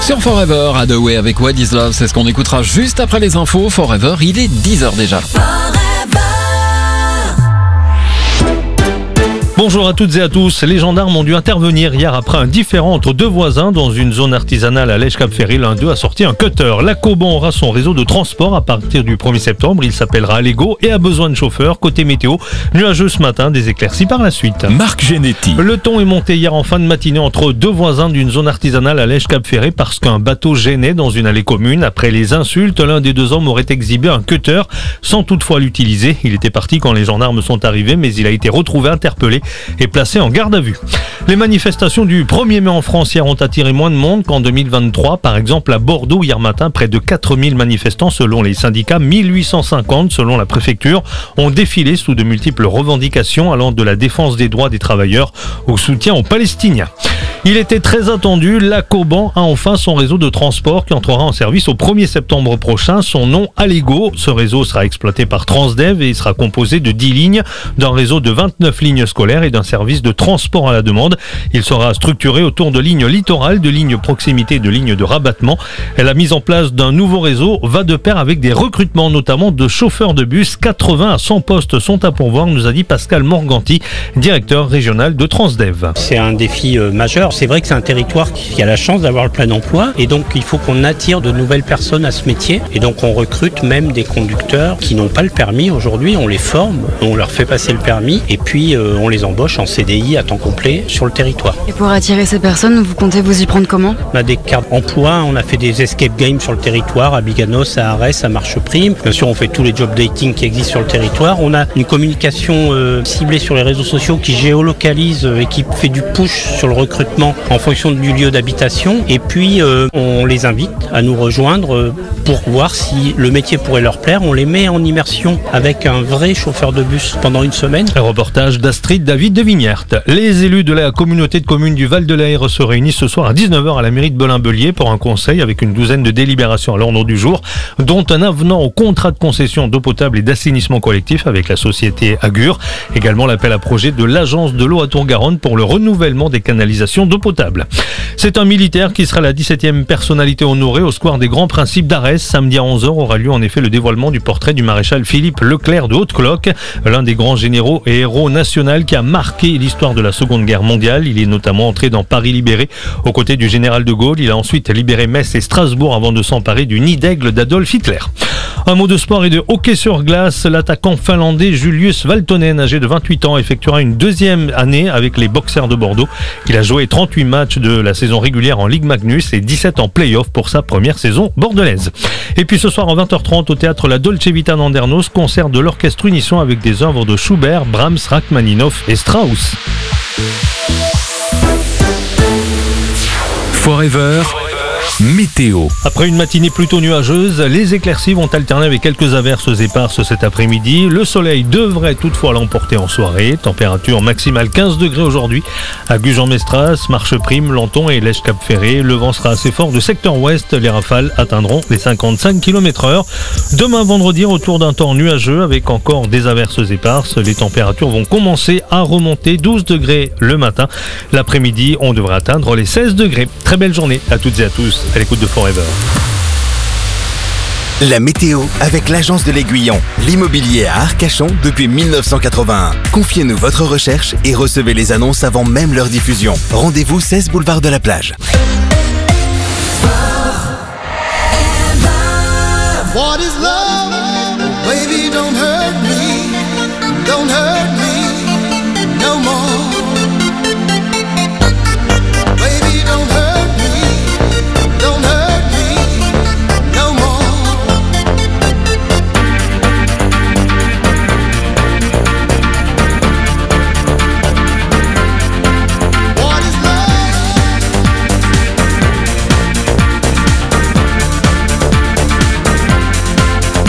Sur Forever, Hathaway avec What Is Love, c'est ce qu'on écoutera juste après les infos. Forever, il est 10h déjà. Bonjour à toutes et à tous. Les gendarmes ont dû intervenir hier après un différend entre deux voisins dans une zone artisanale à Lège-Cap-Ferry. L'un d'eux a sorti un cutter. L'Acoban aura son réseau de transport à partir du 1er septembre. Il s'appellera Allego et a besoin de chauffeurs. Côté météo, nuageux ce matin, des éclaircies par la suite. Marc Genetti. Le ton est monté hier en fin de matinée entre deux voisins d'une zone artisanale à Lège-Cap-Ferry parce qu'un bateau gênait dans une allée commune. Après les insultes, l'un des deux hommes aurait exhibé un cutter sans toutefois l'utiliser. Il était parti quand les gendarmes sont arrivés, mais il a été retrouvé interpellé et placé en garde à vue. Les manifestations du 1er mai en France hier ont attiré moins de monde qu'en 2023. Par exemple, à Bordeaux, hier matin, près de 4000 manifestants selon les syndicats, 1850 selon la préfecture, ont défilé sous de multiples revendications allant de la défense des droits des travailleurs au soutien aux Palestiniens. Il était très attendu, l'Acoban a enfin son réseau de transport qui entrera en service au 1er septembre prochain. Son nom, Allego. Ce réseau sera exploité par Transdev et il sera composé de 10 lignes, d'un réseau de 29 lignes scolaires et d'un service de transport à la demande. Il sera structuré autour de lignes littorales, de lignes proximité et de lignes de rabattement. La mise en place d'un nouveau réseau va de pair avec des recrutements, notamment de chauffeurs de bus. 80 à 100 postes sont à pourvoir, nous a dit Pascal Morganti, directeur régional de Transdev. C'est un défi majeur. C'est vrai que c'est un territoire qui a la chance d'avoir le plein emploi et donc il faut qu'on attire de nouvelles personnes à ce métier et donc on recrute même des conducteurs qui n'ont pas le permis aujourd'hui, on les forme, on leur fait passer le permis et puis on les embauche en CDI à temps complet sur le territoire. Et pour attirer ces personnes, vous comptez vous y prendre comment ? On a des cartes emploi, on a fait des escape games sur le territoire, à Biganos, à Arès, à Marcheprime. Bien sûr on fait tous les job dating qui existent sur le territoire. On a une communication ciblée sur les réseaux sociaux qui géolocalise et qui fait du push sur le recrutement en fonction du lieu d'habitation et puis on les invite à nous rejoindre pour voir si le métier pourrait leur plaire. On les met en immersion avec un vrai chauffeur de bus pendant une semaine. Un reportage d'Astrid David de Vignert. Les élus de la communauté de communes du Val de l'Aire se réunissent ce soir à 19h à la mairie de Belin-Bellier pour un conseil avec une douzaine de délibérations à l'ordre du jour, dont un avenant au contrat de concession d'eau potable et d'assainissement collectif avec la société Agur. Également l'appel à projet de l'agence de l'eau à Tour-Garonne pour le renouvellement des canalisations d'eau potable. C'est un militaire qui sera la 17e personnalité honorée au square des Grands Principes d'Arès. Samedi à 11h aura lieu en effet le dévoilement du portrait du maréchal Philippe Leclerc de Haute-Cloque, l'un des grands généraux et héros nationaux qui a marqué l'histoire de la Seconde Guerre mondiale. Il est notamment entré dans Paris libéré aux côtés du général de Gaulle. Il a ensuite libéré Metz et Strasbourg avant de s'emparer du nid d'aigle d'Adolf Hitler. Un mot de sport et de hockey sur glace. L'attaquant finlandais Julius Valtonen, âgé de 28 ans, effectuera une deuxième année avec les Boxers de Bordeaux. Il a joué 38 matchs de la saison régulière en Ligue Magnus et 17 en play-off pour sa première saison bordelaise. Et puis ce soir à 20h30 au théâtre La Dolce Vita d'Andernos, concert de l'orchestre Unisson avec des œuvres de Schubert, Brahms, Rachmaninoff et Strauss. Forever. Météo. Après une matinée plutôt nuageuse, les éclaircies vont alterner avec quelques averses éparses cet après-midi. Le soleil devrait toutefois l'emporter en soirée. Température maximale 15 degrés aujourd'hui à Gujan-Mestras, Marcheprime, Lanton et Lège-Cap-Ferré. Le vent sera assez fort du secteur ouest. Les rafales atteindront les 55 km/h. Demain vendredi, retour d'un temps nuageux avec encore des averses éparses. Les températures vont commencer à remonter, 12 degrés le matin. L'après-midi, on devrait atteindre les 16 degrés. Très belle journée à toutes et à tous. À l'écoute de Forever. La météo avec l'agence de l'Aiguillon, l'immobilier à Arcachon depuis 1981. Confiez-nous votre recherche et recevez les annonces avant même leur diffusion. Rendez-vous 16 boulevard de la Plage. What is love? Baby, don't hurt me. Don't hurt me no more. Baby, don't hurt me. Don't hurt me no more. What is love?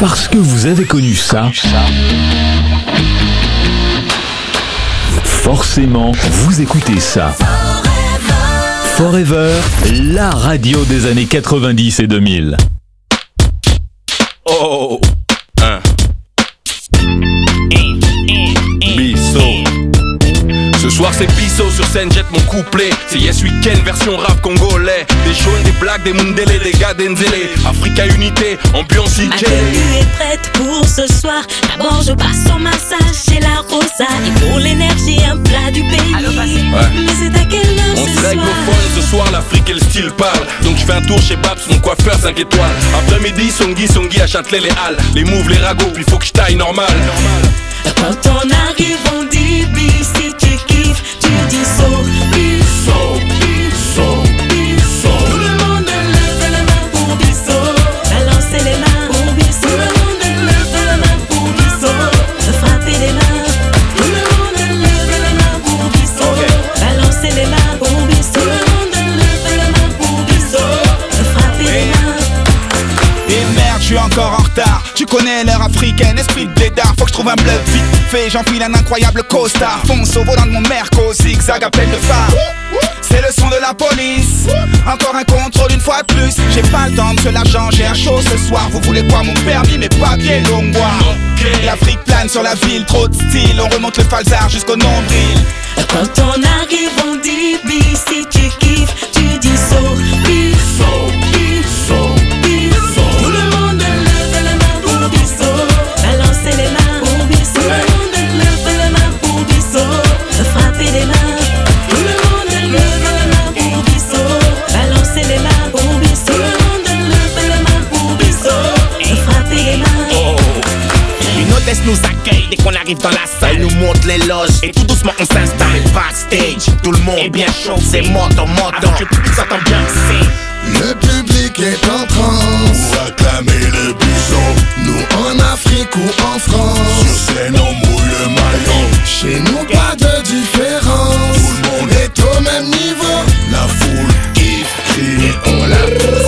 Parce que vous avez connu ça, forcément, vous écoutez ça. Forever, la radio des années 90 et 2000. Oh, Bisso. Ce soir c'est Bisso sur scène, jette mon couplet. C'est Yes Weekend version rap congolais. Des jaunes, des blacks, des mundele, des gars d'Enzele. Africa Unité, ambiance Ma IK. tenue est prête pour ce soir. D'abord je passe en massage chez la Rosa. Et pour l'énergie un plat du pays. Mais c'est à quelle heure On ce se règle soir? au phone, ce soir l'Afrique et le style parle. Donc je fais un tour chez Babs, mon coiffeur 5 étoiles. Après-midi, Songi à Châtelet les Halles. Les moves, les ragots, puis faut que je taille normal. Quand on arrive on dit bis. Si tu kiffes tu dis so. Bisso, Bisso, Bisso. Tout le monde lève la main pour Bisso. Balancez les mains pour Bisso. Tout le monde lève la main pour Bisso. Frappez les mains. Tout le monde lève la main pour Bisso. Balancez les mains pour Bisso. Tout le monde lève la main pour Bisso. Frappez les mains. Et merde, je suis encore en retard. Tu connais l'heure africaine, esprit de blédard. Faut que je trouve un bluff vite fait, j'enfile un incroyable costard. Fonce au volant de mon Merco, zigzag appel de phare. C'est le son de la police. Encore un contrôle une fois de plus. J'ai pas le temps de ce l'argent, j'ai un show ce soir. Vous voulez quoi, mon permis, mes papiers longois. L'Afrique plane sur la ville, trop de style. On remonte le falzar jusqu'au nombril. Quand on arrive on dit bis. Si tu kiffes tu dis so. Bisso, Bisso, Bisso. Tout le monde lève la main pour Bisso. Balancez les mains pour Bisso. Tout le monde lève la main pour Bisso. Frappez les mains. Tout le monde lève la main pour Bisso. Balancez les mains pour Bisso. Tout le monde lève la main pour Bisso. Frappez les mains. Une hôtesse nous accueille dès qu'on arrive dans la salle. Elle nous montre les loges et tout doucement on s'installe. Backstage, tout le monde est bien chaud. C'est moto, avec le public s'entend bien. Le public est en transe pour acclamer le Bisso. Nous en Afrique ou en France, sur scène on mouille le maillot. Chez nous pas de différence, tout le monde est au même niveau. La foule kiffe, crie et on la pousse.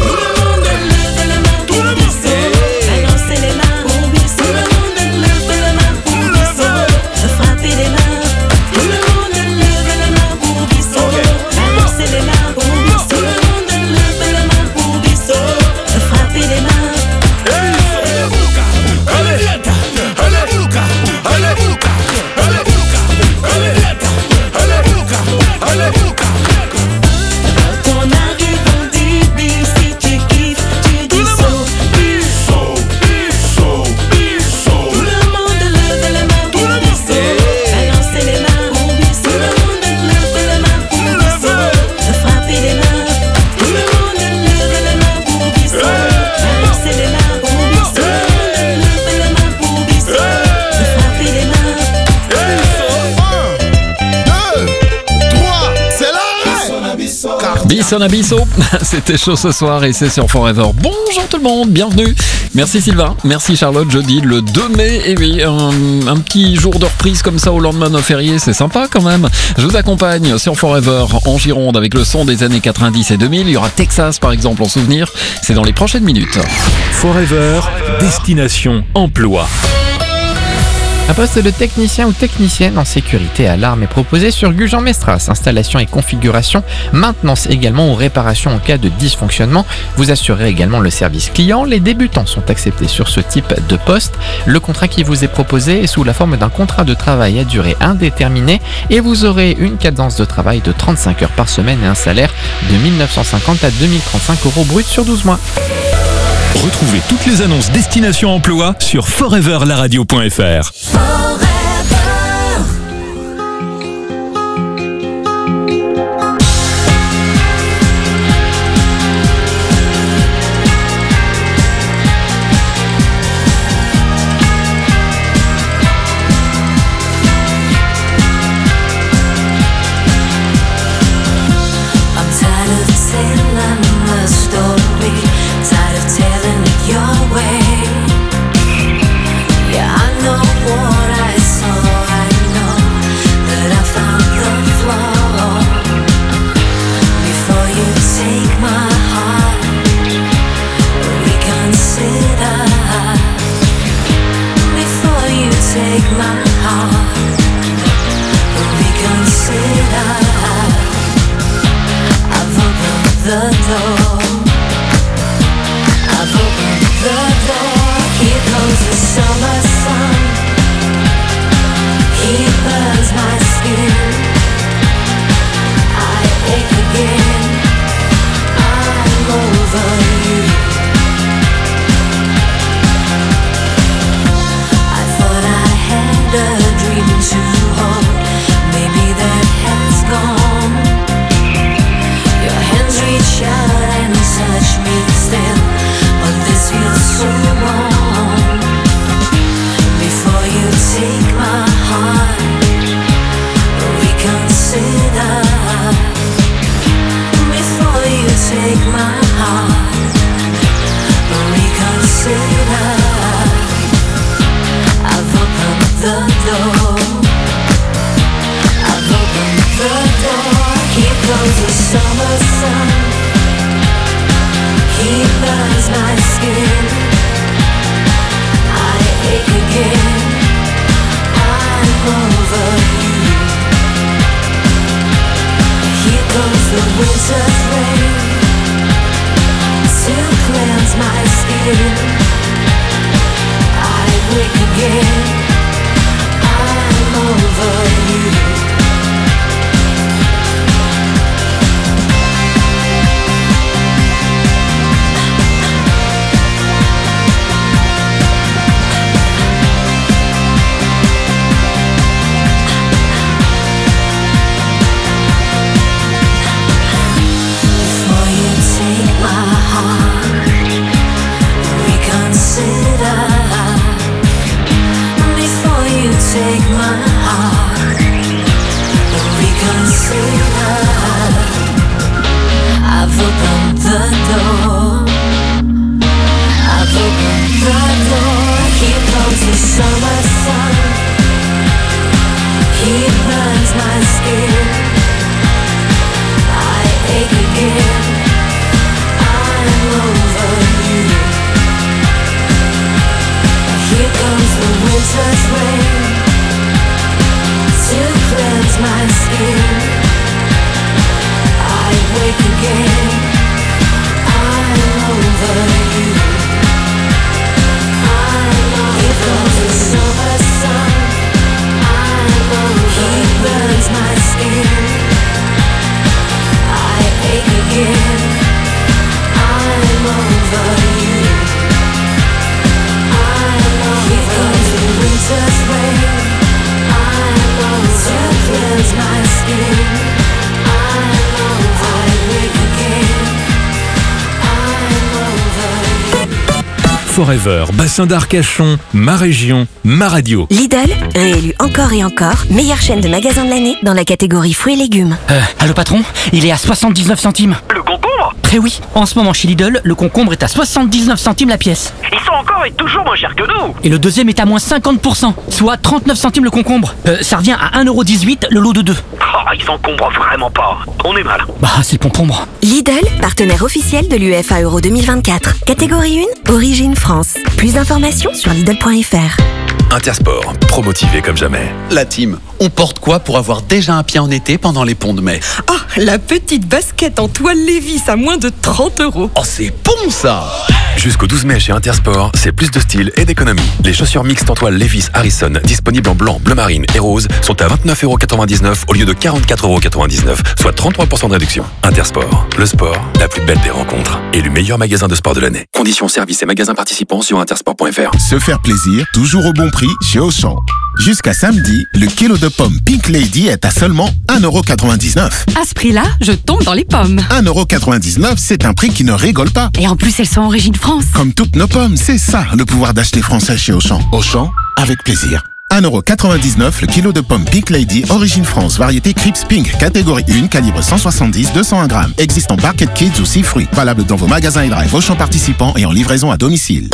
Bisson à Bisso, c'était chaud ce soir et c'est sur Forever. Bonjour tout le monde, bienvenue. Merci Sylvain, merci Charlotte, jeudi le 2 mai. Et oui, un petit jour de reprise comme ça au lendemain de férié, c'est sympa quand même. Je vous accompagne sur Forever en Gironde avec le son des années 90 et 2000. Il y aura Texas par exemple en souvenir, c'est dans les prochaines minutes. Forever, destination emploi. Un poste de technicien ou technicienne en sécurité alarme est proposé sur Gujan-Mestras. Installation et configuration, maintenance également ou réparation en cas de dysfonctionnement. Vous assurez également le service client. Les débutants sont acceptés sur ce type de poste. Le contrat qui vous est proposé est sous la forme d'un contrat de travail à durée indéterminée et vous aurez une cadence de travail de 35 heures par semaine et un salaire de 1 950 à 2 035 € brut sur 12 mois. Retrouvez toutes les annonces Destination Emploi sur foreverlaradio.fr. Your way, yeah, I know what I you. I thought I had a dream to hold. Maybe that has gone. Your hands reach out and touch me still, but this feels so wrong. Before you take my heart, reconsider. Before you take my heart, reconsider. I've opened the door. I've opened the door. Here goes the summer sun. He burns my skin. I ache again. I'm over you. Here goes the winter's rain to cleanse my skin. I wake again. I'm over you. Take my heart, reconsider. I've opened the door. I've opened the door. Here comes the summer sun. He burns my skin. I ache again. I'm over you. Here comes the winter's rain to cleanse my skin. I wake again. I'm over you. Here comes the summer sun. I'm over. He burns my skin. I ache again. I'm over you. Here comes the winter's rain. To cleanse my skin. I'm over. I wake again. I'm over. Forever, bassin d'Arcachon, ma région, ma radio. Lidl, réélu encore et encore, meilleure chaîne de magasins de l'année dans la catégorie fruits et légumes. Allô patron, il est à 79 centimes. Le concombre ? Eh oui, en ce moment chez Lidl, le concombre est à 79 centimes la pièce. Ils sont encore et toujours moins chers que nous. Et le deuxième est à moins 50%, soit 39 centimes le concombre. Ça revient à 1,18€ le lot de 2. Oh, ils s'encombrent vraiment pas. On est mal. Bah, c'est le concombre. Lidl, partenaire officiel de l'UEFA Euro 2024. Catégorie 1, origine France. Plus d'informations sur Lidl.fr. Intersport, pro-motivé comme jamais. La team, on porte quoi pour avoir déjà un pied en été pendant les ponts de mai? Ah, la petite basket en toile Levi's à moins de 30 €. Oh, c'est bon ça! Jusqu'au 12 mai chez Intersport, c'est plus de style et d'économie. Les chaussures mixtes en toile Levi's Harrison, disponibles en blanc, bleu marine et rose, sont à 29,99€ au lieu de 44,99€, soit 33% de réduction. Intersport, le sport, la plus belle des rencontres. Et le meilleur magasin de sport de l'année. Conditions, services et magasins participants sur intersport.fr. Se faire plaisir, toujours au bon prix chez Auchan. Jusqu'à samedi, le kilo de pommes Pink Lady est à seulement 1,99€. À ce prix-là, je tombe dans les pommes. 1,99€, c'est un prix qui ne rigole pas. Et en plus, elles sont origine France. Comme toutes nos pommes, c'est ça le pouvoir d'acheter français chez Auchan. Auchan, avec plaisir. 1,99€ le kilo de pommes Pink Lady, origine France, variété Crips Pink, catégorie 1, calibre 170-201 grammes. Existe en Barquette Kids ou 6 fruits. Valable dans vos magasins et drive Auchan participants et en livraison à domicile.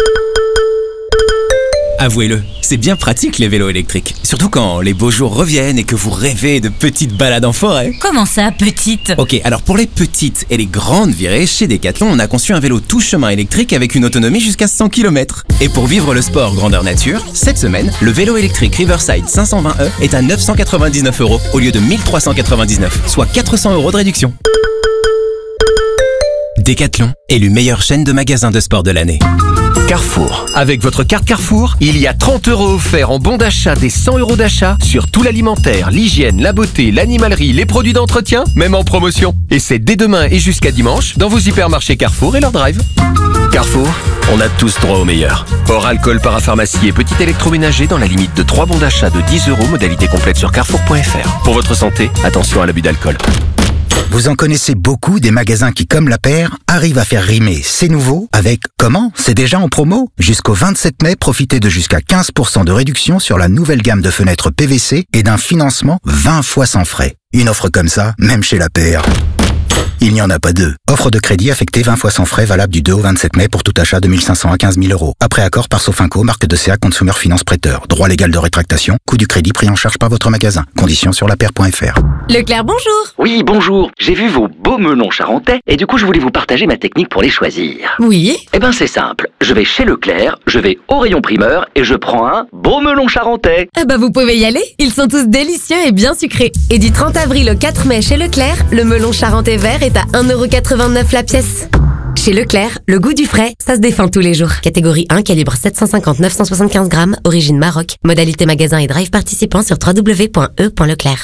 Avouez-le, c'est bien pratique les vélos électriques. Surtout quand les beaux jours reviennent et que vous rêvez de petites balades en forêt. Comment ça, petite? Ok, alors pour les petites et les grandes virées, chez Decathlon, on a conçu un vélo tout chemin électrique avec une autonomie jusqu'à 100 km. Et pour vivre le sport grandeur nature, cette semaine, le vélo électrique Riverside 520e est à 999€ au lieu de 1399, soit 400€ de réduction. Decathlon, élu meilleure chaîne de magasins de sport de l'année. Carrefour. Avec votre carte Carrefour, il y a 30 € offerts en bon d'achat des 100 € d'achat sur tout l'alimentaire, l'hygiène, la beauté, l'animalerie, les produits d'entretien, même en promotion. Et c'est dès demain et jusqu'à dimanche dans vos hypermarchés Carrefour et leur drive. Carrefour, on a tous droit au meilleur. Hors alcool, parapharmacie et petit électroménager dans la limite de 3 bons d'achat de 10 €, modalité complète sur carrefour.fr. Pour votre santé, attention à l'abus d'alcool. Vous en connaissez beaucoup des magasins qui, comme La Paire, arrivent à faire rimer c'est nouveau avec comment c'est déjà en promo. Jusqu'au 27 mai, profitez de jusqu'à 15% de réduction sur la nouvelle gamme de fenêtres PVC et d'un financement 20 fois sans frais. Une offre comme ça, même chez La Paire, il n'y en a pas deux. Offre de crédit affectée 20 fois sans frais, valable du 2 au 27 mai pour tout achat de 1 500 à 15 000 €. Après accord par Sofinco, marque de CA Consumer Finance Prêteur. Droit légal de rétractation, coût du crédit pris en charge par votre magasin. Conditions sur lapaire.fr. Leclerc, bonjour. Oui, bonjour. J'ai vu vos beaux melons charentais et du coup je voulais vous partager ma technique pour les choisir. Oui. Eh ben c'est simple. Je vais chez Leclerc, je vais au rayon primeur et je prends un beau melon charentais. Eh ben vous pouvez y aller. Ils sont tous délicieux et bien sucrés. Et du 30 avril au 4 mai chez Leclerc, le melon charentais vert est à 1,89 € la pièce. Chez Leclerc, le goût du frais, ça se défend tous les jours. Catégorie 1, calibre 750-975 grammes, origine Maroc. Modalité magasin et drive participant sur www.e.leclerc.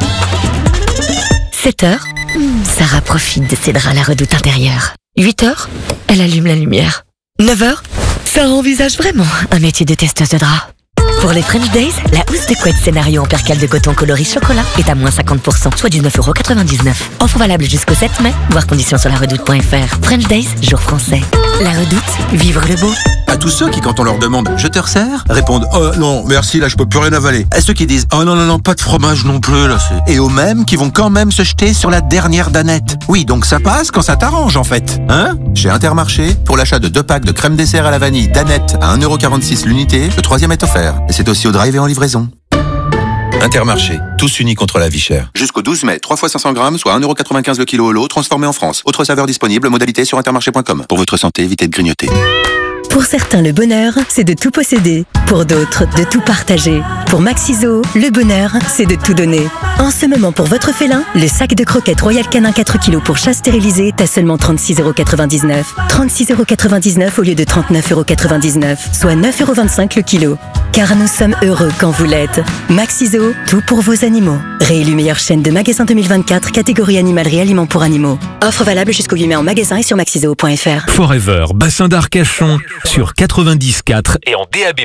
7h, Sarah profite de ses draps à la redoute intérieure. 8h, elle allume la lumière. 9h, Sarah envisage vraiment un métier de testeuse de draps. Pour les French Days, la housse de couette scénario en percale de coton coloris chocolat est à moins 50%, soit du 9,99 €. Offre valable jusqu'au 7 mai, voir conditions sur laredoute.fr. French Days, jour français. La Redoute, vivre le beau. À tous ceux qui, quand on leur demande « je te resserre ?» répondent « oh non, merci, là je peux plus rien avaler ». À ceux qui disent « oh non, non, non, pas de fromage non plus, là c'est... » Et aux mêmes qui vont quand même se jeter sur la dernière danette. Oui, donc ça passe quand ça t'arrange en fait. Hein ? Chez Intermarché, pour l'achat de 2 packs de crème dessert à la vanille danette à 1,46 € l'unité, le 3e est offert. Et c'est aussi au drive et en livraison. Intermarché, tous unis contre la vie chère. Jusqu'au 12 mai, 3 fois 500 grammes, soit 1,95 € le kilo au lot, transformé en France. Autre saveur disponible, modalité sur intermarché.com. Pour votre santé, évitez de grignoter. Pour certains, le bonheur, c'est de tout posséder. Pour d'autres, de tout partager. Pour Maxiso, le bonheur, c'est de tout donner. En ce moment, pour votre félin, le sac de croquettes Royal Canin 4 kg pour chat stérilisé est à seulement 36,99 €. 36,99 € au lieu de 39,99 €, soit 9,25 € le kilo. Car nous sommes heureux quand vous l'êtes. Maxiso, tout pour vos animaux. Réélu meilleure chaîne de magasins 2024, catégorie animalerie aliments pour animaux. Offre valable jusqu'au 8 mai en magasin et sur maxiso.fr. Forever, bassin d'Arcachon, sur 90.4 et en DAB+.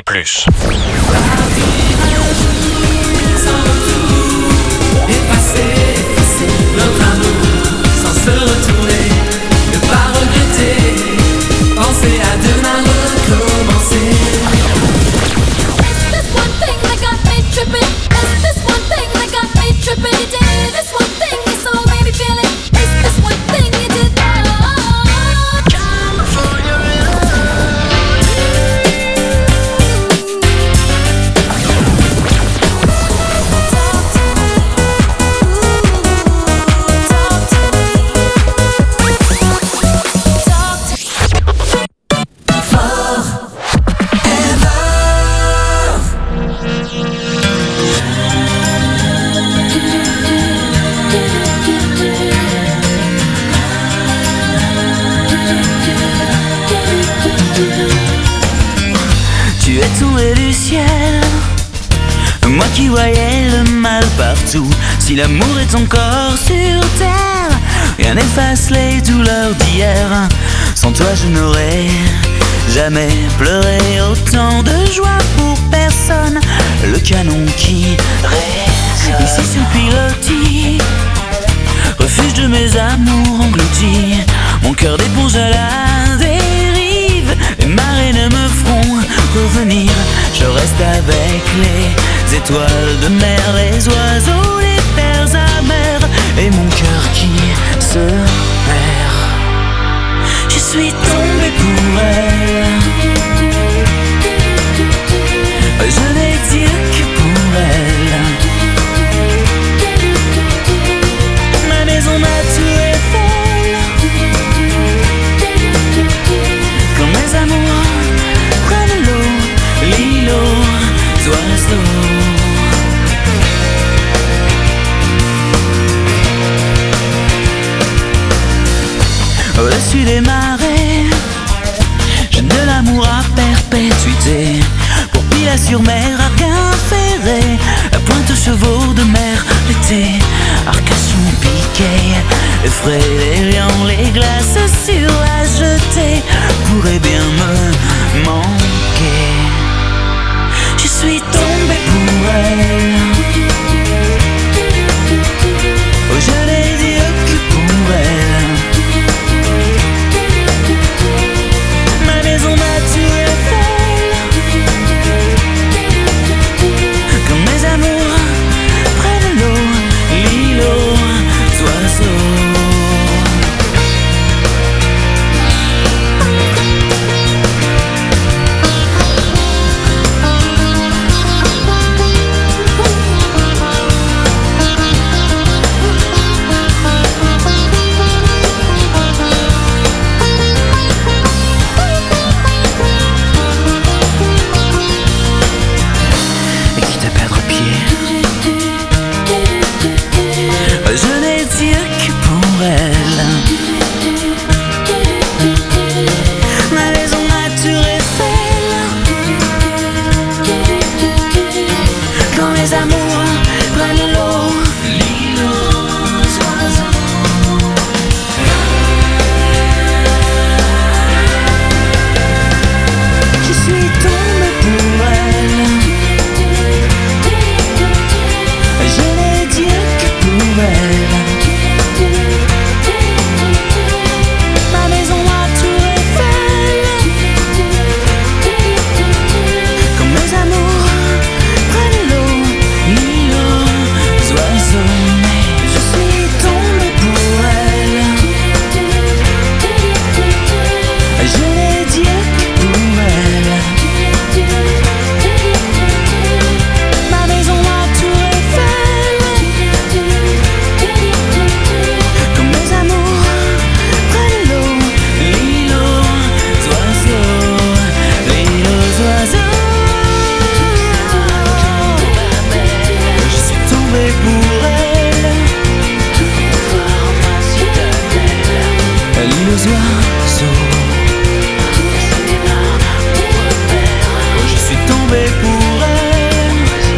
Notre amour sans se retourner, ne pas regretter, penser à demain recommencer. This one thing that got me tripping, this one thing that got me tripping, you did this one thing you so made me feel it, this one thing you did. Tu es tombé du ciel, moi qui voyais le mal partout. Si l'amour est encore sur terre, rien n'efface les douleurs d'hier. Sans toi je n'aurais jamais pleuré autant de joie pour personne. Le canon qui résonne ici sur pilotis, refuge de mes amours engloutis. Mon cœur d'éponge à la dérive, les marées ne me feront revenir. Je reste avec les étoiles de mer, les oiseaux, les terres amères, et mon cœur qui se perd. Je suis tombé pour elle, je n'ai dire que pour elle. Ma maison, ma tour est folle, quand mes amours prennent l'eau, l'îlot, oiseaux. Au-dessus des marées, je ne la acheté. Pour Pilat-sur-Mer, Arquin-Ferré, Pointe-aux-Chevaux de mer, l'été, Arcachon, Piquet, effraie les lions, les glaces sur la jetée pourraient bien me manquer. Je suis tombée pour elle. Oh, je n'ai dit que pour elle. Ma maison nature Eiffel. Comme mes amours près de l'eau, l'île aux oiseaux. Je n'ai dit que pour elle. Ma maison nature Eiffel. Quand mes amours prennent l'eau, l'île aux oiseaux. Je suis tombée pour elle. Je n'ai dit que pour elle. Ma maison à Tour Eiffel. Quand mes amours prennent l'eau, l'île aux oiseaux. Je suis tombée pour elle. Je n'ai dit que pour elle. Ma maison à Tour Eiffel. Comme mes amours prennent l'eau, l'île aux oiseaux, l'île aux oiseaux. Je suis tombée pour elle. L'île aux oiseaux. Je suis tombée pour elle.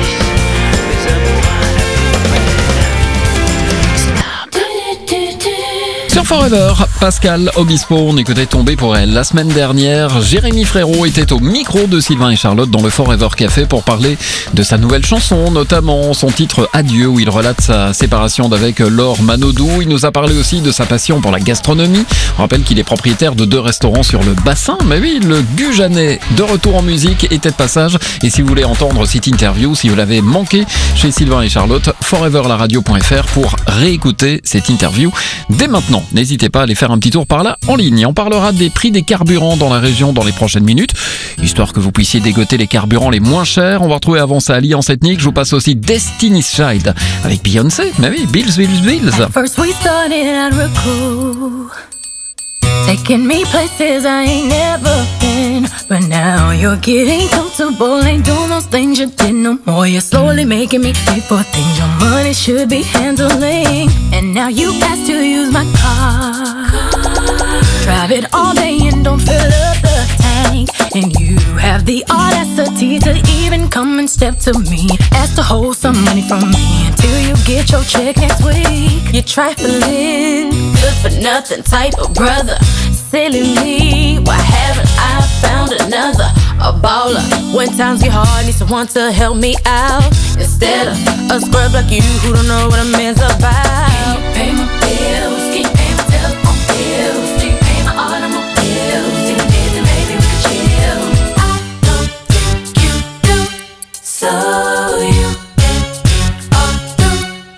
Sur Forever, Pascal Obispo, on écoutait Tomber pour elle. La semaine dernière, Jérémy Frérot était au micro de Sylvain et Charlotte dans le Forever Café pour parler de sa nouvelle chanson, notamment son titre Adieu, où il relate sa séparation d'avec Laure Manodou. Il nous a parlé aussi de sa passion pour la gastronomie. On rappelle qu'il est propriétaire de 2 restaurants sur le bassin. Mais oui, le Gujanais, de retour en musique, était de passage. Et si vous voulez entendre cette interview, si vous l'avez manqué chez Sylvain et Charlotte, foreverlaradio.fr pour réécouter cette interview dès maintenant. N'hésitez pas à aller faire un petit tour par là en ligne. On parlera des prix des carburants dans la région dans les prochaines minutes, histoire que vous puissiez dégoter les carburants les moins chers. On va retrouver avant ça Alliance Ethnique. Je vous passe aussi Destiny's Child avec Beyoncé. Mais oui, Bills. First we started at Raku, taking me places I ain't never been. But now you're getting comfortable, ain't doing those things you did no more. You're slowly making me pay for things your money should be handling. And now you ask to use my car. Drive it all day and don't fill up the tank. And you have the audacity to even come and step to me, ask to hold some money from me until you get your check next week. You're trifling, good for nothing type of brother. Silly me, why haven't I found another? A baller. When times get hard, need someone to help me out instead of a scrub like you who don't know what a man's about. Can you pay my bills? Can you pay my telephone bills? Can you pay my automobiles? Can you pay them, maybe we could chill? I don't think you do, so you all do.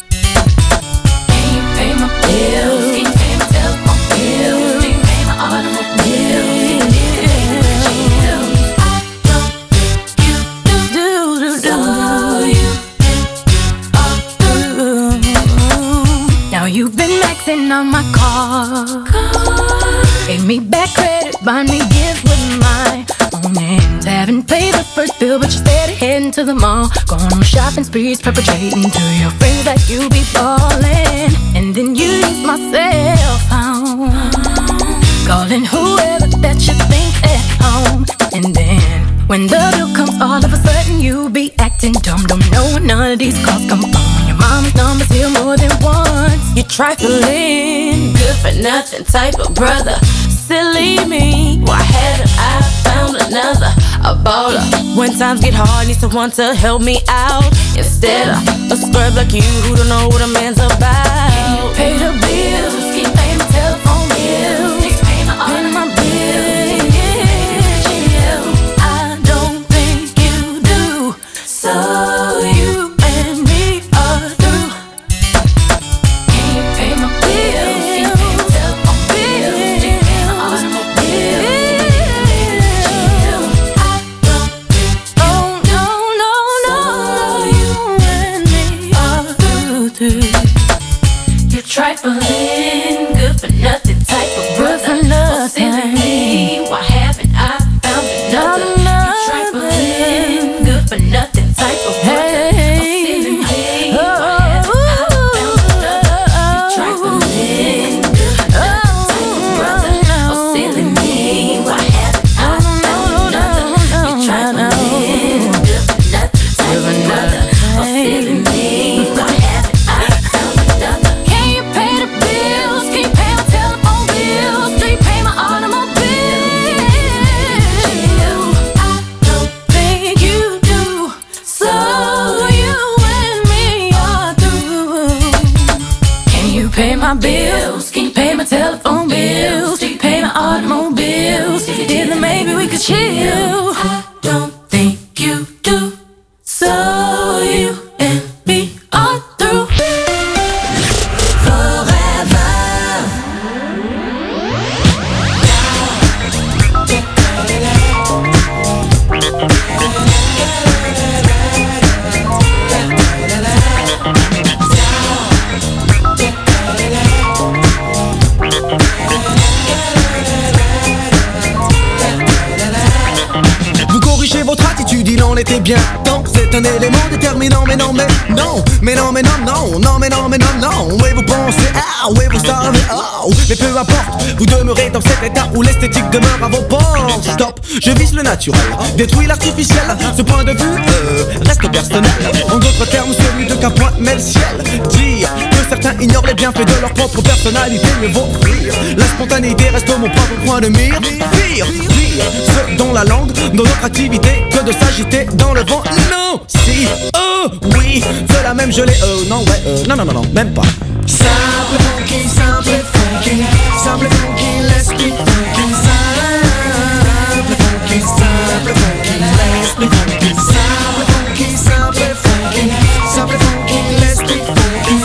Can you pay my bills? Can you pay my telephone bills? Can you pay my automobiles? Can you pay them, maybe we could chill? I don't think you do, so you all do. Now you've been maxing on my car. Gave me back credit, buy me gifts with my own hands. Haven't paid the first bill, but you're steady heading to the mall. Going on shopping sprees, perpetrating to your friends that you be ballin'. And then you use my cell phone, calling whoever that you think at home. And then when when the bill comes, all of a sudden you be acting dumb. Don't know when none of these calls come on. Your mama's number's here more than once. You trifling, good for nothing type of brother. Silly me, why haven't I found another? A baller. When times get hard, need someone to help me out. Instead of a scrub like you who don't know what a man's about. Can you pay the bills? Keep paying my telephone bills. Keep paying my bills. I don't think you do. So you and me are through. Can you pay my bills? Keep paying my telephone bills. Keep paying my automobile. You're trifling, good for nothing type of brother. Oh, silly me, why haven't I found another? You're trifling, good for nothing type of brother. Oh, silly me, why haven't I found another? You're trifling, good for nothing type of brother. Oh, silly me, why haven't I found another? You're trifling, good for nothing type of brother. Oh, silly me, why haven't pay my bills, can you pay my telephone bills? Can you pay my automobiles? Then maybe we could chill. I don't think you do. So you and me are through. Votre attitude, il en était bien temps. C'est un élément déterminant, mais non, mais non. Mais non, mais non, non, non, mais non, mais non, non. Oui, vous pensez, ah, oui, vous savez, oh. Mais peu importe, vous demeurez dans cet état où l'esthétique demeure à vos portes. Stop, je vise le naturel, détruis l'artificiel. Ce point de vue reste personnel. En d'autres termes, celui de qu'un point met le ciel. Dire que certains ignorent les bienfaits de leur propre personnalité, mieux vaut rire. La spontanéité reste mon propre point de mire. Pire, ce dont la langue, dans notre activité, que de s'agiter dans le vent. Non, si, oh, oui, cela même je l'ai, non, ouais, non, non, non, non, même pas. Simple funky, simple funky, simple funky, let's be funky. Simple funky, simple funky, let's be funky. Simple funky, simple funky, simple funky, let's be funky.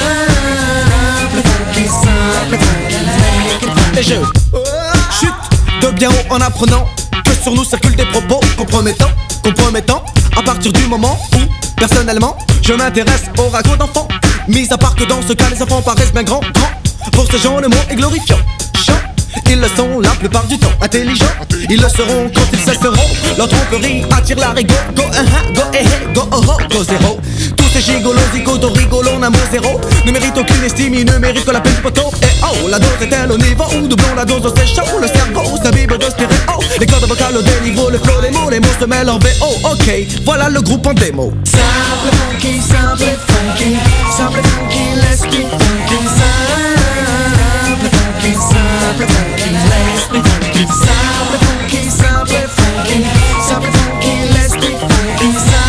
Simple funky, simple funky, make it funky. Et je chute de bien haut en apprenant que sur nous circulent des propos compromettants, à partir du moment où, personnellement, je m'intéresse au ragot d'enfants. Mis à part que dans ce cas, les enfants paraissent bien grands. Pour ces gens, le mot est glorifiant. Ils le sont la plupart du temps. Intelligents, ils le seront quand ils cesseront. Leur tromperie attire la rigo. Go, go, go, oh, go, zéro. Tous ces gigolos, zigotos, rigolons, un mot zéro. Ne méritent aucune estime, ils ne méritent que la peine du poteau. Et oh, la dose est-elle au niveau où doublons la dose, c'est chaud. Le cerveau s'imbibe de stéréo. Les cordes vocales au déniveau, le flow, les mots se mêlent en VO. Ok, voilà le groupe en démo. Simple funky, simple funky, simple funky, let's be funky. Simple funky, simple funky, let's be funky. Simple funky, simple funky, simple funky, let's be funky.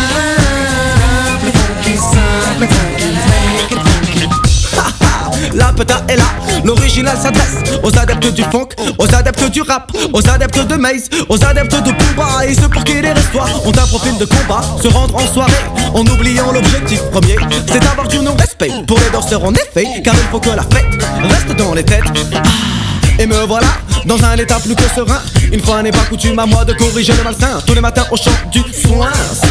Simple funky, simple funky, make it funky. Ha ha, la peta est là, l'original s'adresse aux adeptes du funk, aux adeptes du rap, aux adeptes de Maze, aux adeptes de Booba et ceux pour qui les restoirs ont un profil de combat. Se rendre en soirée en oubliant l'objectif premier, c'est d'avoir du non-respect pour les danseurs en effet, car il faut que la fête reste dans les têtes. Et me voilà dans un état plus que serein. Une fois n'est pas coutume à moi de corriger le malsain. Tous les matins au chant du soin.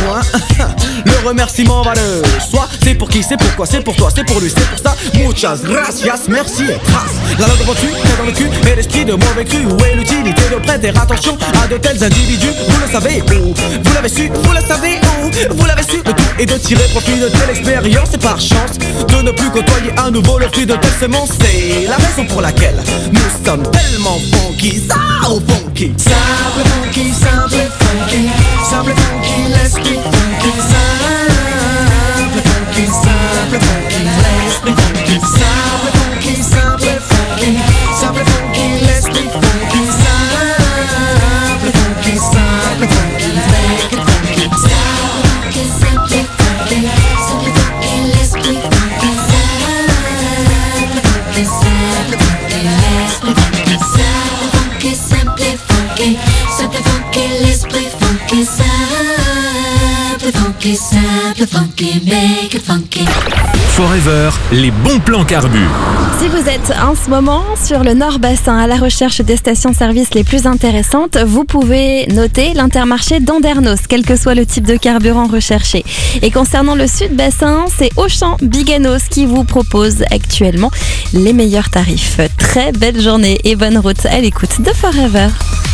Le remerciement va le soi. C'est pour qui, c'est pourquoi, c'est pour toi, c'est pour lui, c'est pour ça. Muchas gracias, merci et trace. La langue devant tu, t'es dans le cul. Et l'esprit de mauvais cru. Où est l'utilité de prêter attention à de tels individus? Vous le savez où? Vous l'avez su, vous le savez où? Vous l'avez su, le tout est de tirer profit de telle expérience. Et par chance de ne plus côtoyer à nouveau le fruit de telle semence. C'est la raison pour laquelle nous sommes tellement funky, so funky. Simple funky, simple funky, simple et funky, l'esprit funky, simple et funky, simple et funky, l'esprit funky, simple et funky, simple et funky, simple et funky, l'esprit funky, simple et funky, simple et funky, make it funky, simple et funky, simple et funky, l'esprit funky, simple et funky, simple et funky, l'esprit funky, simple et funky, simple et funky, simple et funky, l'esprit funky, simple et funky, simple et funky, make it funky. Forever, les bons plans carbu. Si vous êtes en ce moment sur le Nord-Bassin à la recherche des stations-service les plus intéressantes, vous pouvez noter l'Intermarché d'Andernos, quel que soit le type de carburant recherché. Et concernant le Sud-Bassin, c'est Auchan Biganos qui vous propose actuellement les meilleurs tarifs. Très belle journée et bonne route à l'écoute de Forever.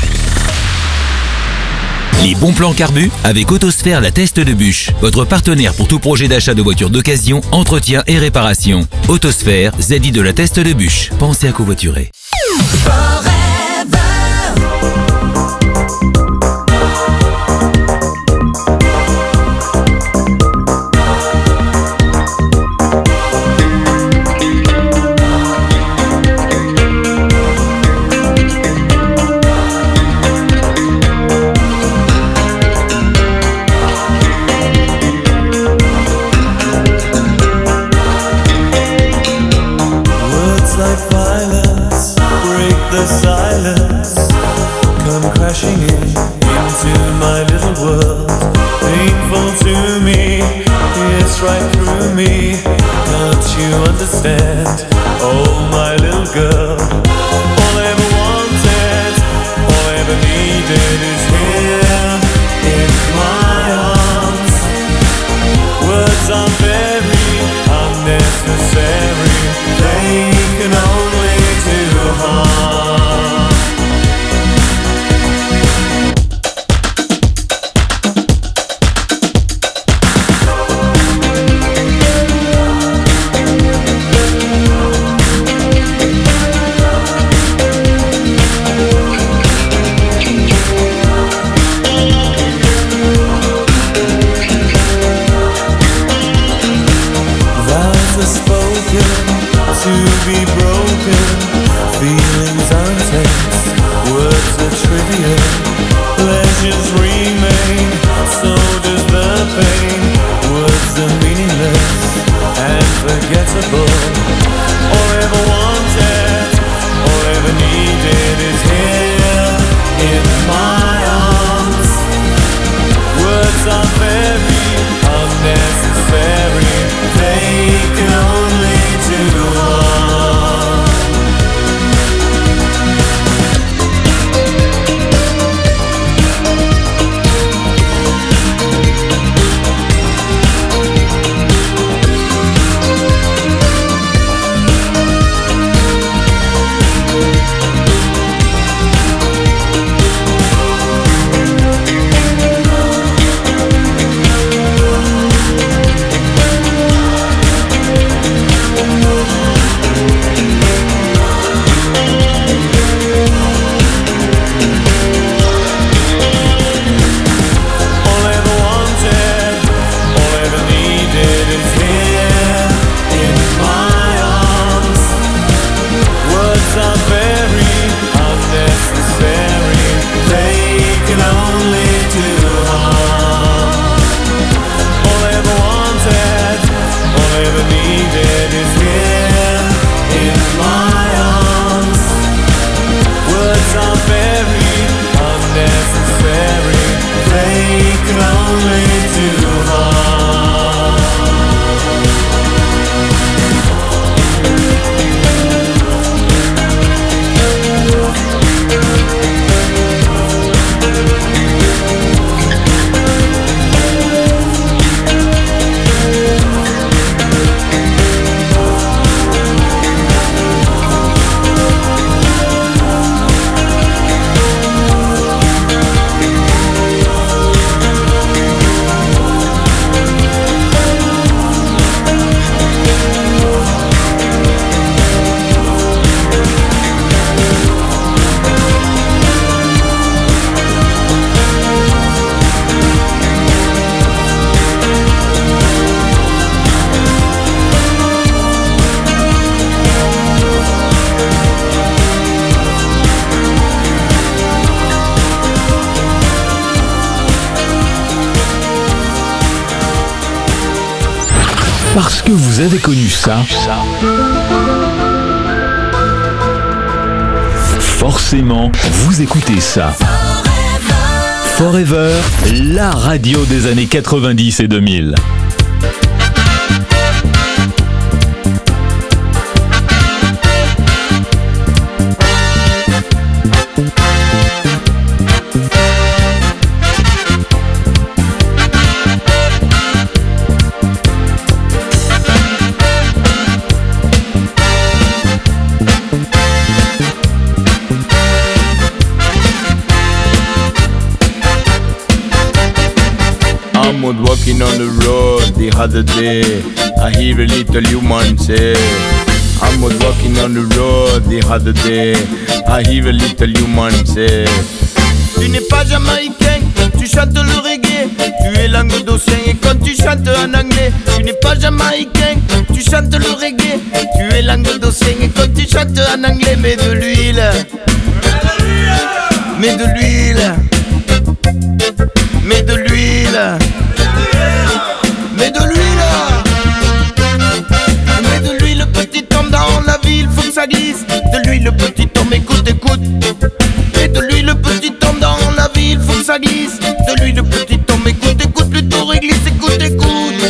Les bons plans carbu avec Autosphère la Teste de Bûche. Votre partenaire pour tout projet d'achat de voitures d'occasion, entretien et réparation. Autosphère, ZI de la Teste de Bûche. Pensez à covoiturer. The silence come crashing into my little world. Painful to me, it's right through me. Can't you understand? Oh, my little girl. All I ever wanted, all I ever needed is here in my arms. Words are very unnecessary. They can only do harm. Parce que vous avez connu ça. Forcément, vous écoutez ça. Forever, la radio des années 90 et 2000. I'm out walking on the road the other day. I hear a little human say. I'm out walking on the road the other day. I hear a little human say. Tu n'es pas jamaïcain, tu chantes le reggae. Tu es languedocien et quand tu chantes en anglais. Tu n'es pas jamaïcain, tu chantes le reggae. Tu es languedocien et quand tu chantes en anglais. Mets de l'huile, mets de l'huile, mets de l'huile. Mets de l'huile, mets de l'huile, petit homme dans la ville, faut que ça glisse. De l'huile, petit homme, écoute, écoute. Mets de l'huile, petit homme dans la ville, faut que ça glisse. De l'huile, petit homme, écoute, écoute, plutôt réglisse, écoute, écoute.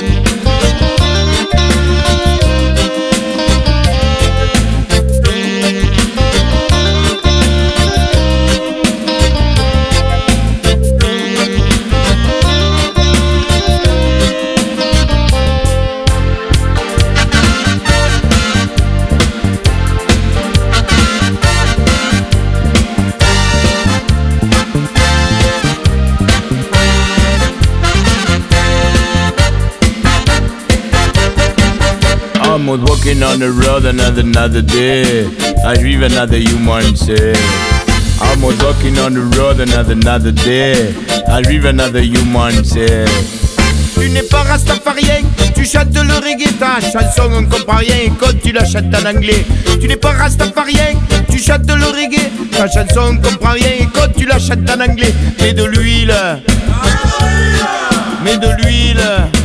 I'm out walking on the road another day. I hear another human say. I'm out walking on the road another day. I hear another human say. Tu n'es pas rastafarien, tu chantes le reggae, ta chanson on comprend rien et quand tu la chantes en anglais. Tu n'es pas rastafarien, tu chantes le reggae, ta chanson on comprend rien et quand tu la chantes en anglais. Mets de l'huile, mets de l'huile,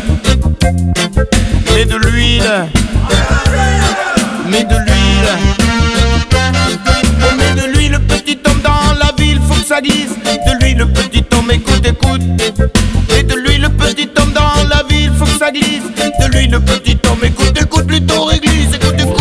mets de l'huile, mets de l'huile. Oh, mets de l'huile, petit homme dans la ville, faut que ça glisse. De l'huile, petit homme, écoute, écoute. Mets de l'huile, petit homme dans la ville, faut que ça glisse. De l'huile, petit homme, écoute, écoute, plutôt réglisse, écoute, écoute.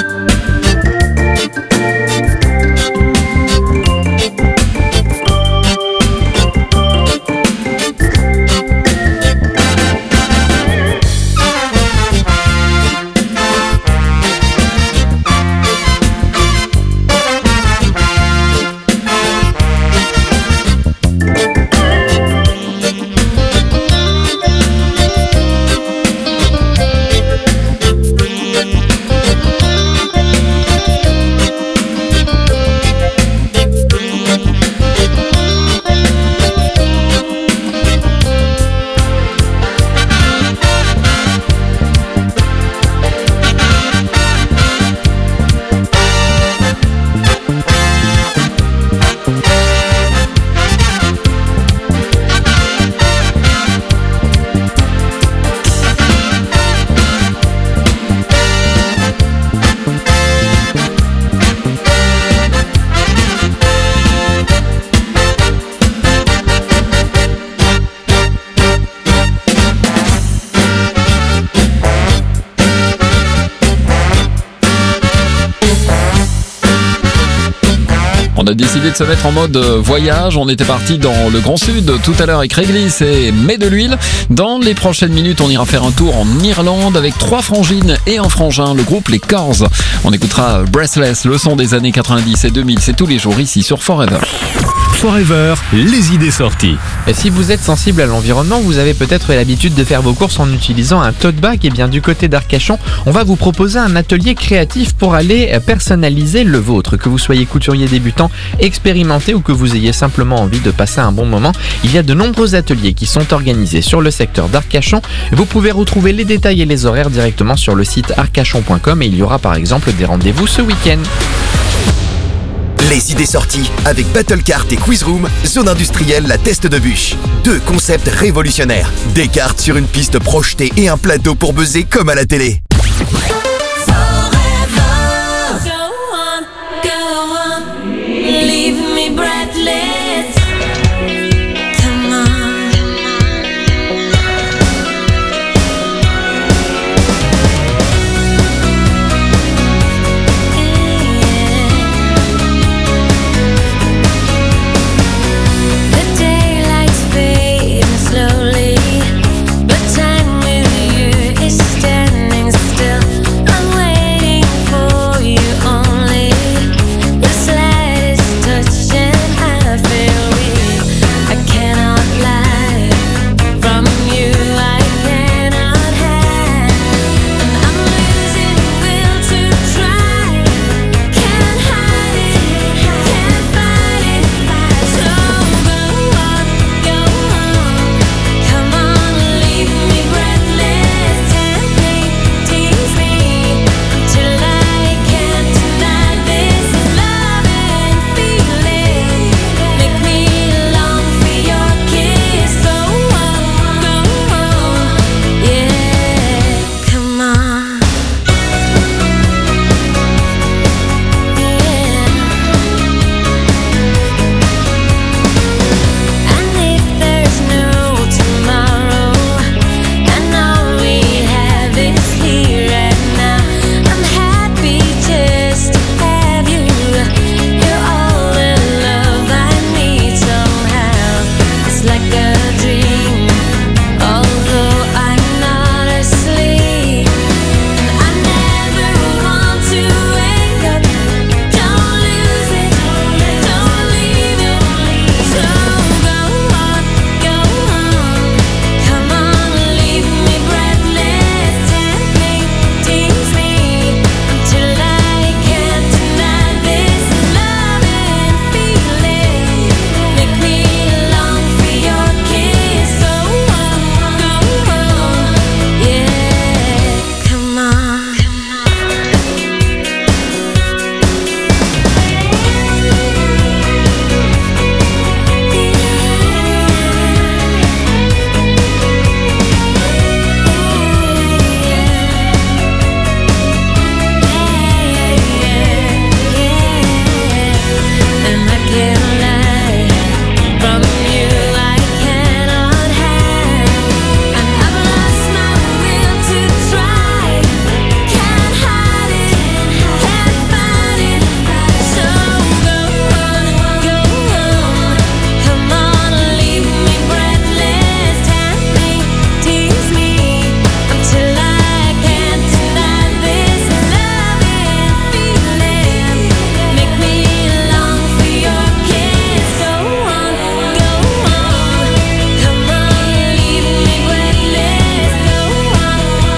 On a décidé de se mettre en mode voyage. On était parti dans le Grand Sud tout à l'heure avec Réglisse et Mets de l'huile. Dans les prochaines minutes, on ira faire un tour en Irlande avec 3 frangines et un frangin, le groupe Les Corrs. On écoutera Breathless, le son des années 90 et 2000. C'est tous les jours ici sur Forever. Forever, les idées sorties. Et si vous êtes sensible à l'environnement, vous avez peut-être l'habitude de faire vos courses en utilisant un tote bag. Et bien du côté d'Arcachon, on va vous proposer un atelier créatif pour aller personnaliser le vôtre. Que vous soyez couturier débutant, expérimenté ou que vous ayez simplement envie de passer un bon moment, il y a de nombreux ateliers qui sont organisés sur le secteur d'Arcachon. Vous pouvez retrouver les détails et les horaires directement sur le site arcachon.com et il y aura par exemple des rendez-vous ce week-end. Les idées sorties avec Battlecart et Quiz Room, zone industrielle La Teste de Bûche. 2 concepts révolutionnaires. Des cartes sur une piste projetée et un plateau pour buzzer comme à la télé. Leave me breathless. Come on. The daylight's fading slowly, but time with you is standing still. I'm waiting for you only. The slightest touch and I feel weak. I cannot lie. From you I cannot hide. And I'm losing will to try. Can't hide it, can't fight it. So go on, come on, leave me breathless. Tempt me, tease me, till I can't deny this love and feeling. Make me long for your kiss. Go on, yeah, come on. And if there's no tomorrow, and all we have is here and now, I'm happy just to have you. You're all the love I need somehow. It's like a dream, although I'm not asleep. I never want to wake up. Don't lose it, don't leave it. So go on, come on, leave me breathless. Tempt me, tease me, till I can't deny this love and feeling. Make me long for your kiss. Go on, yeah, come on. And I can't lie. From you I cannot hide. And I've lost my will to try. Can't hide it, can't fight it. So go on, come on, leave me breathless. Tempt me, tease me, until I can't deny this love and feeling. Make me long for your kiss. Go on, come on, leave me breathless. Go on,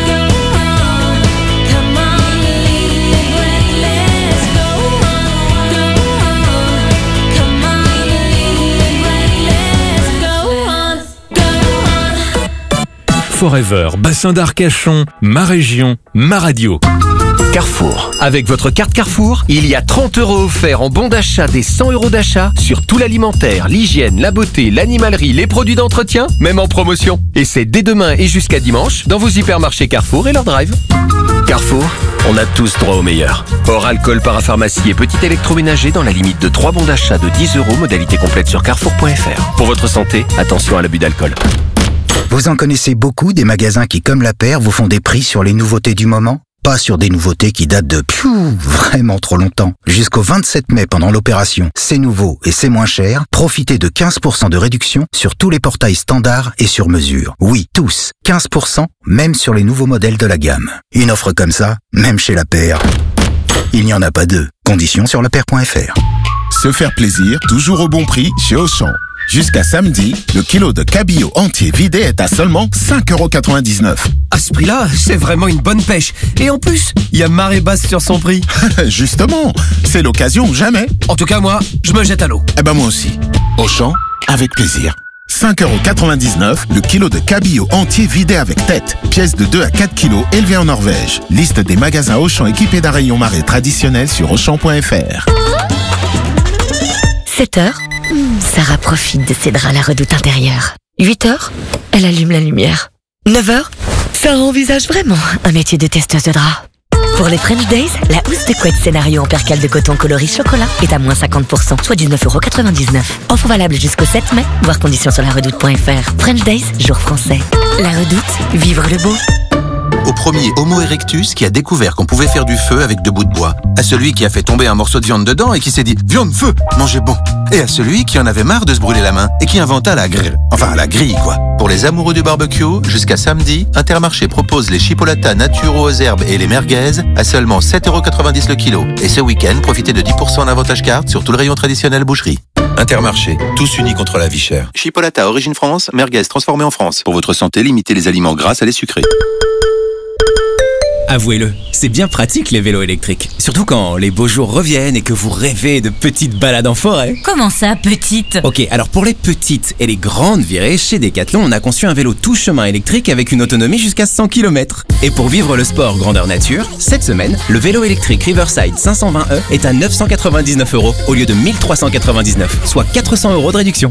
come on, leave me breathless. Go on, come on, leave me breathless. Go on. Forever, bassin d'Arcachon, ma région, ma radio. Carrefour. Avec votre carte Carrefour, il y a 30 € offerts en bon d'achat des 100 € d'achat sur tout l'alimentaire, l'hygiène, la beauté, l'animalerie, les produits d'entretien, même en promotion. Et c'est dès demain et jusqu'à dimanche dans vos hypermarchés Carrefour et leur drive. Carrefour, on a tous droit au meilleur. Hors alcool, parapharmacie et petit électroménager dans la limite de 3 bons d'achat de 10 €, modalité complète sur carrefour.fr. Pour votre santé, attention à l'abus d'alcool. Vous en connaissez beaucoup des magasins qui, comme la paire, vous font des prix sur les nouveautés du moment? Pas sur des nouveautés qui datent de vraiment trop longtemps. Jusqu'au 27 mai pendant l'opération C'est nouveau et c'est moins cher, profitez de 15% de réduction sur tous les portails standards et sur mesure. Oui, tous. 15%, même sur les nouveaux modèles de la gamme. Une offre comme ça, même chez la paire, il n'y en a pas deux. Conditions sur lapaire.fr. Se faire plaisir, toujours au bon prix chez Auchan. Jusqu'à samedi, le kilo de cabillaud entier vidé est à seulement 5,99 €. À ce prix-là, c'est vraiment une bonne pêche. Et en plus, il y a marée basse sur son prix. Justement, c'est l'occasion ou jamais. En tout cas, moi, je me jette à l'eau. Eh ben moi aussi. Auchan, avec plaisir. 5,99 € le kilo de cabillaud entier vidé avec tête. Pièce de 2 à 4 kilos élevée en Norvège. Liste des magasins Auchan équipés d'un rayon marée traditionnel sur Auchan.fr. 7h, Sarah profite de ses draps à la redoute intérieure. 8h, elle allume la lumière. 9h, Sarah envisage vraiment un métier de testeuse de draps. Pour les French Days, la housse de couette scénario en percale de coton coloris chocolat est à moins 50%, soit 19,99€. Offre valable jusqu'au 7 mai, voir conditions sur laredoute.fr. French Days, jour français. La Redoute, vivre le beau. Au premier Homo erectus qui a découvert qu'on pouvait faire du feu avec 2 bouts de bois. À celui qui a fait tomber un morceau de viande dedans et qui s'est dit « Viande, feu, mangez bon !» Et à celui qui en avait marre de se brûler la main et qui inventa la grille. Enfin, la grille, quoi. Pour les amoureux du barbecue, jusqu'à samedi, Intermarché propose les chipolatas naturaux aux herbes et les merguez à seulement 7,90€ le kilo. Et ce week-end, profitez de 10% d'avantage carte sur tout le rayon traditionnel boucherie. Intermarché, tous unis contre la vie chère. Chipolata origine France, merguez transformée en France. Pour votre santé, limitez les aliments gras à les sucrés. Avouez-le, c'est bien pratique les vélos électriques. Surtout quand les beaux jours reviennent et que vous rêvez de petites balades en forêt. Comment ça, petite? Ok, alors pour les petites et les grandes virées, chez Decathlon, on a conçu un vélo tout chemin électrique avec une autonomie jusqu'à 100 km. Et pour vivre le sport grandeur nature, cette semaine, le vélo électrique Riverside 520e est à 999€ au lieu de 1399, soit 400€ de réduction.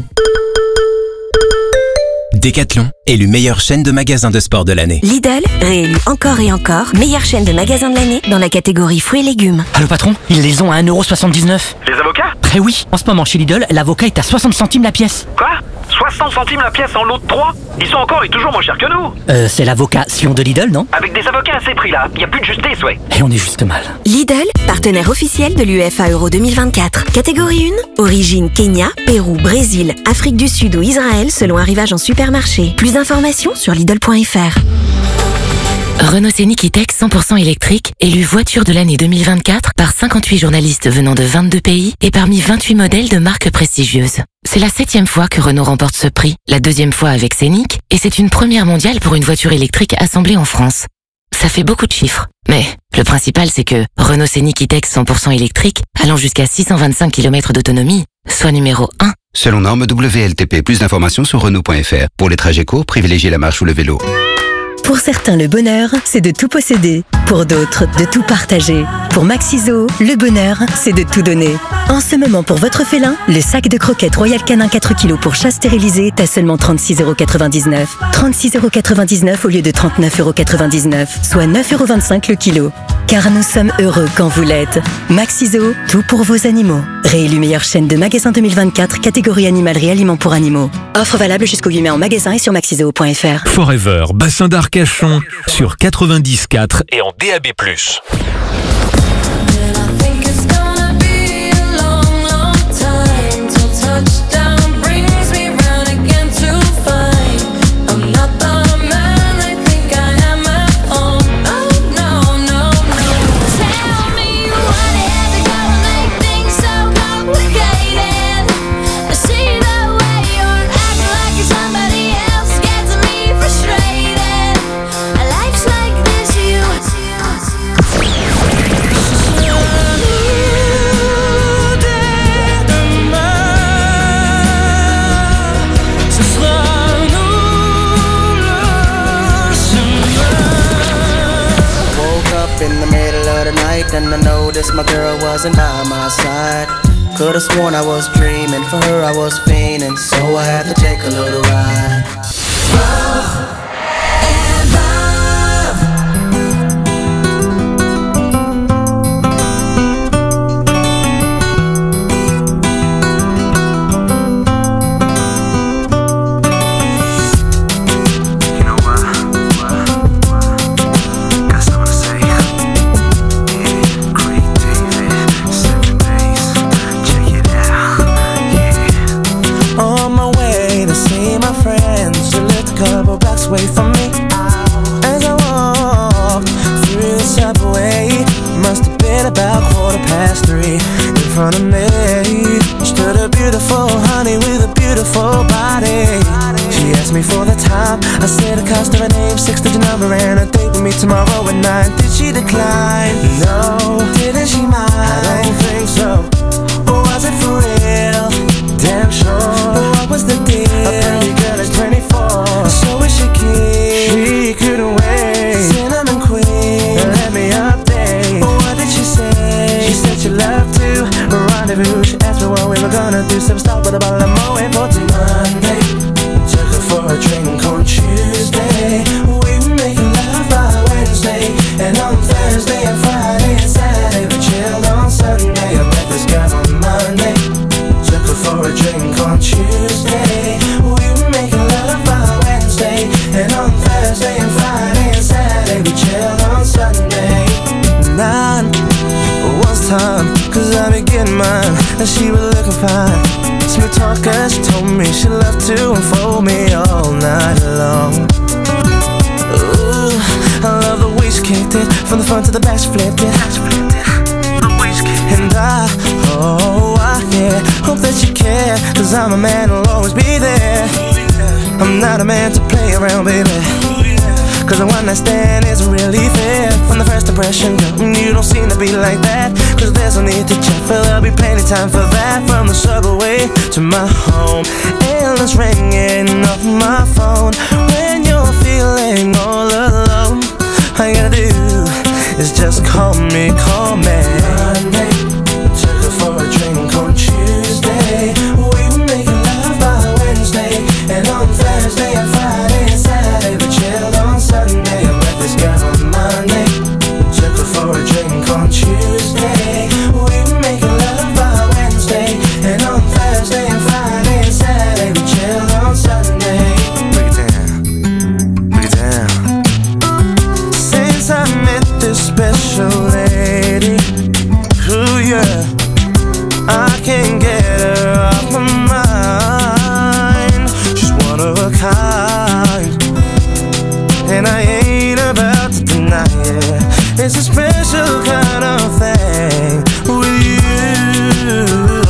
Decathlon, élu meilleure chaîne de magasins de sport de l'année. Lidl, réélu encore et encore, meilleure chaîne de magasins de l'année dans la catégorie fruits et légumes. Allô patron, ils les ont à 1,79€. Les avocats? Eh oui, en ce moment chez Lidl, l'avocat est à 60 centimes la pièce. Quoi? 60 centimes la pièce en lot de 3? Ils sont encore et toujours moins chers que nous. C'est l'avocat Sion de Lidl, non? Avec des avocats à ces prix-là, y a plus de justice, ouais. Et on est juste mal. Lidl, partenaire officiel de l'UEFA Euro 2024. Catégorie 1, origine Kenya, Pérou, Brésil, Afrique du Sud ou Israël selon arrivage en supermarché. Plus d'informations sur Lidl.fr. Renault Scénic E-Tech 100% électrique, élu voiture de l'année 2024 par 58 journalistes venant de 22 pays et parmi 28 modèles de marques prestigieuses. C'est la 7e fois que Renault remporte ce prix, la 2e fois avec Scénic, et c'est une première mondiale pour une voiture électrique assemblée en France. Ça fait beaucoup de chiffres, mais le principal c'est que Renault Scénic E-Tech 100% électrique, allant jusqu'à 625 km d'autonomie, soit numéro 1. Selon norme WLTP, plus d'informations sur Renault.fr. Pour les trajets courts, privilégiez la marche ou le vélo. Pour certains, le bonheur, c'est de tout posséder. Pour d'autres, de tout partager. Pour Maxiso, le bonheur, c'est de tout donner. En ce moment, pour votre félin, le sac de croquettes Royal Canin 4 kg pour chat stérilisé est à seulement 36,99€. 36,99€ au lieu de 39,99€, soit 9,25€ le kilo. Car nous sommes heureux quand vous l'êtes. Maxiso, tout pour vos animaux. Réélu meilleure chaîne de magasins 2024, catégorie animalerie aliments pour animaux. Offre valable jusqu'au 8 mai en magasin et sur maxiso.fr. Forever, bassin d'Arcachon, sur 90.4 et en DAB+. And I noticed my girl wasn't by my side. Could've sworn I was dreaming, for her I was fiending, so I had to take a little ride. Away from me as I walked through the subway. Must have been about 3:15. In front of me stood a beautiful honey with a beautiful body. She asked me for the time. I said the cost of her name, 6-digit number, and a date with me tomorrow at 9. Did she decline? No. Didn't she mind? I don't think so. Was it for real? Damn sure. What was the deal? A pretty girl is 24. So is she keen? She couldn't wait. Cinnamon queen, let me update. What did she say? She said she loved to rendezvous. She asked me what we were gonna do. that she was looking fine. Smooth talker, she told me she loved to unfold me all night long. Ooh, I love the way she kicked it, from the front to the back she flipped it. And I hope that you care, 'cause I'm a man who'll always be there. I'm not a man to play around, baby, 'cause a one night stand isn't really fair. From the first impression, girl, you don't seem to be like that, 'cause there's no need to check, for there'll be plenty time for that. From the subway to my home, endless ringing off my phone. When you're feeling all alone, all you gotta do is just call me, call me. Monday, took her for a drink on Tuesday. We were making love by Wednesday, and on Thursday and Friday and Saturday we chilled on Sunday. I met this girl on Monday, took her for a drink on Tuesday. We were making love by Wednesday, and on Thursday and Friday and Saturday we chilled on Sunday. Break it down, break it down. Since I met this special lady, ooh yeah, I can't get her off my mind. She's one of a kind, and I ain't about to deny it. It's a special kind of thing with you.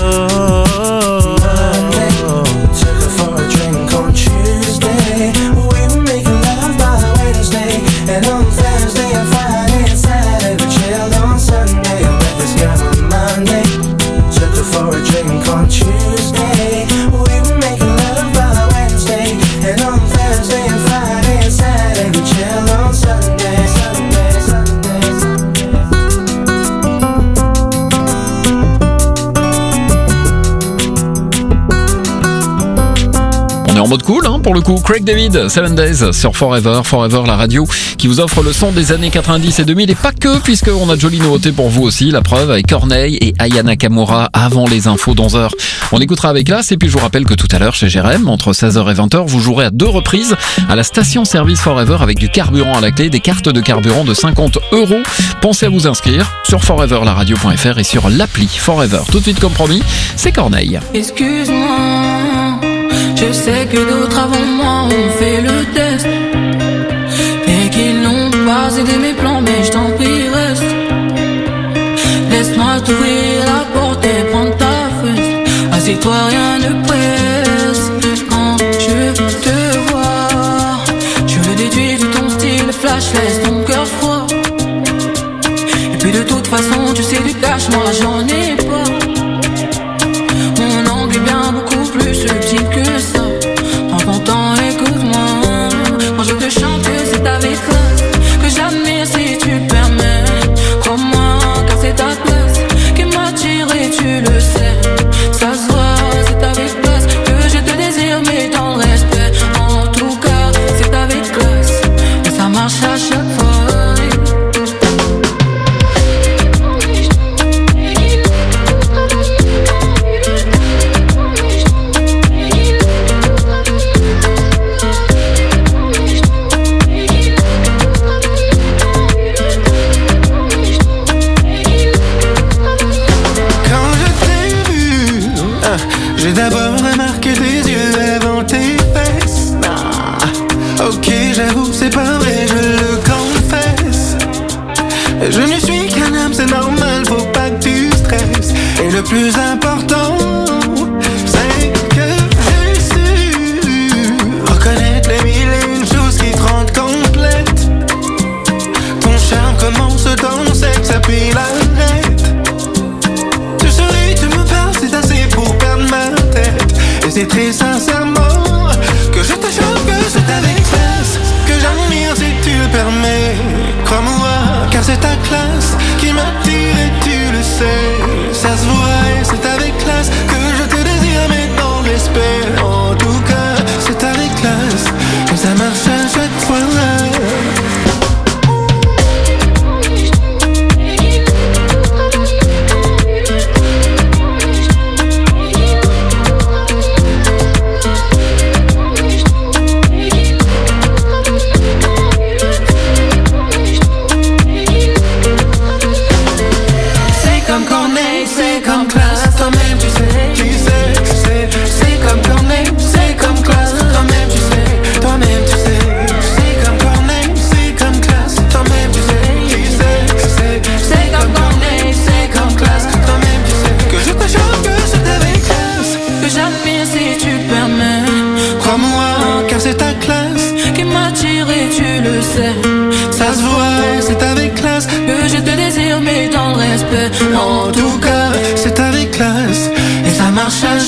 Monday, took her for a drink on Tuesday. We were making love by Wednesday, and on Thursday and Friday and Saturday we chilled on Sunday. I met this girl on Monday, took her for a drink on Tuesday. We were making love by Wednesday, and on Thursday and Friday and Saturday we chilled on Sunday, Sunday, Sunday, Sunday. On est en mode cool, hein, pour le coup. Craig David, 7 Days sur Forever, Forever la radio qui vous offre le son des années 90 et 2000 et pas que, puisqu'on a de jolies nouveautés pour vous aussi. La preuve avec Corneille et Aya Nakamura avant les infos d'11h. On écoutera avec classe et puis je vous rappelle que tout à l'heure chez Jérém, entre 16h et 20h, vous jouerez à 2 reprises à la station service Forever avec du carburant à la clé, des cartes de carburant de 50 €. Pensez à vous inscrire sur foreverlaradio.fr et sur l'appli Forever. Tout de suite comme promis, c'est Corneille. Excuse-moi, je sais que d'autres avant moi ont fait le test et qu'ils n'ont pas aidé mes plans, mais je t'en prie reste. Laisse-moi t'ouvrir la porte et prendre ta fesse. Assieds-toi, rien ne presse. Quand je te vois, je le déduis de ton style flash, laisse ton cœur froid. Et puis de toute façon, tu sais du cash, moi j'en ai pas. Mon angle est bien beaucoup plus subtil que ça. Prends ton temps, écoute-moi. Quand je te chante, c'est avec classe que j'admire si tu permets. Crois-moi, car c'est ta place qui m'attire et tu le sais. Ça se voit, c'est tu le sais. Ça se voit, c'est avec classe que je te désire, mais dans le respect. En tout cas, c'est avec classe et ça marche à